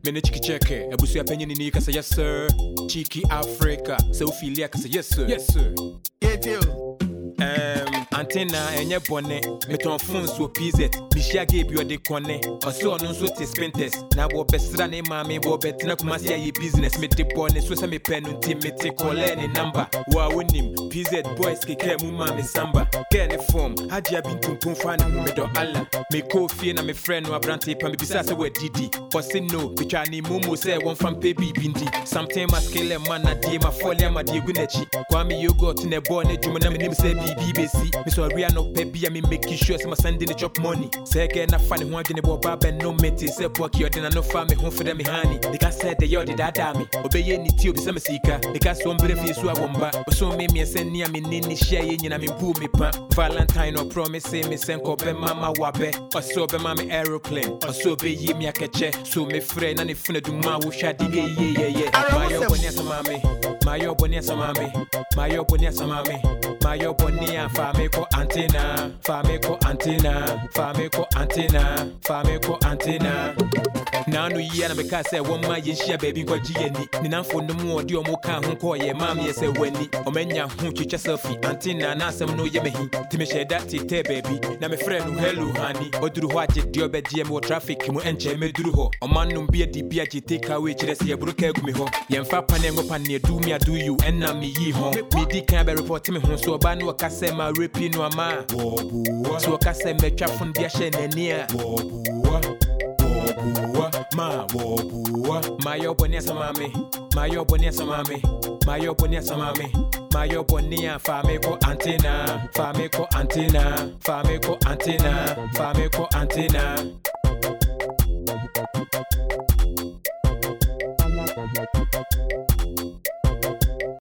Mene chiki cheke, ebusu ya penye nini kasa yes sir. Chiki Africa, se ufilia kasa yes sir. Yes sir. Yeah, too. Antenna enye bone, meton phone so PZ. Bishia gave you de kone, or so no so te spentes. Na bo besra ne mami bo betina kumasi ya business. Me de bone so se me pen team me te call any number. Wa winim PZ boys ke mu mami samba. Kene form, haji abintum pum fana mu me do Allah. Me Kofi na me friend no abrante pa me bisa se we didi. For say no, bitwa ni mumu say one from baby bindi. Something maskele man na die ma folia ma die gunechi. Kwa me yogurt ne bone dwuma na me nim say BBC. Me so we are no baby I me making sure say my sending the chop money. Say get na funny ho adwene bo baba no meti say poki odi na no fa me ho fede me hani. They can say the yodi dada me. Obeye ni ti obi say me sika. They can so mbre fi so abomba. So me sen ni me ni share ye nyina me bu me pa. Valentine no promise say me sen ko be mama wabe. Oso be mama aeroplane. Oso be yi me akeche. So me friend na ne funa du ma wo hwa dige ye. Mayo boni asamame. Mayo boni asamame. Mayo boni asamame. Mayo boni afame ko antenna. Fame ko antenna. Fame ko antenna. Fame ko antenna. Now no year na me ka say one ma ye share baby ko GNI. Ni nanfo no mu odi o mo ka ho ko ye mam ye say wani. O manya ho chicha selfie antenna na asem no ye mehi. Ti me share that te baby. Na me friend no hello honey. Oduru ho aje di obedie me traffic mu enche me duru ho. O man no bia di bia je take away chire say ye broka gu me ho. Ye mfa pane ngo pane do me do you and na me yi ho. Me di kan be report me ho so ba no ka say ma rapi no ama. So ka say me twa fon bia she nani a. Ma wobua Mayo boni asamame Mayo boni asamame Mayo boni asamame Mayo boni afame ko antenna Fame ko antenna Fame ko antenna Fame ko antenna